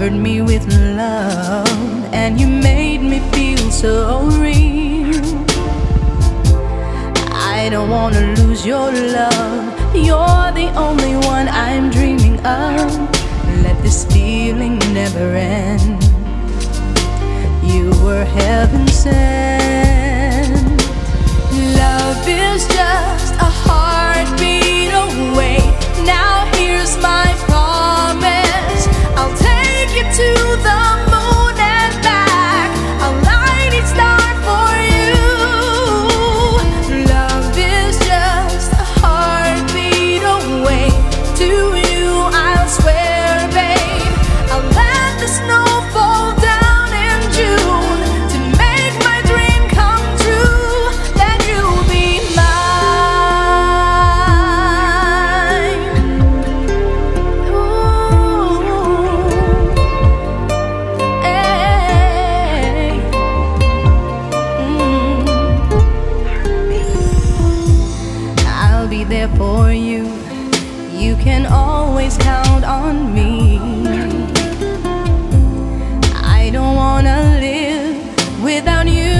covered me with love, and you made me feel so real. I don't wanna lose your love. You're the only one I'm dreaming of. Let this feeling never end. You were heaven sent. Love is just a heartbeat away. Now here's my promise. I'll take you to the moon and back. I'll light each star for you. Love is just a heartbeat away. To you I'll swear, babe, I'll let the snow fall down in June to make my dream come true. That you'll be mine. Ooh, hey. I'll be there for you. You can always count on me. I don't wanna live without you.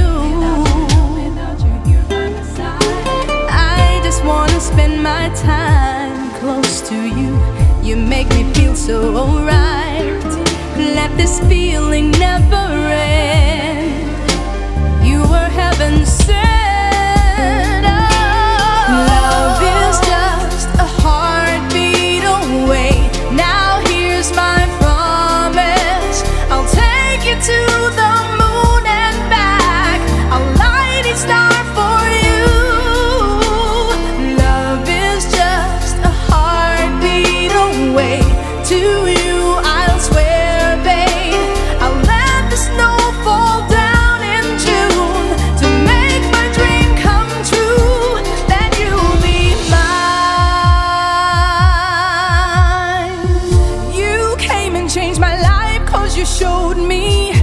I just wanna spend my time close to you. You make me feel so alright. Let this feeling never end. You were heaven sent. Love is just a heartbeat away. Now here's my promise. I'll take you to the moon and back. I'll light each star for you. Love is just a heartbeat away. To you I'll swear, babe, I'll let the snow fall down in June to make my dream come true. That you'll be mine. You came and changed my life, 'cause you showed me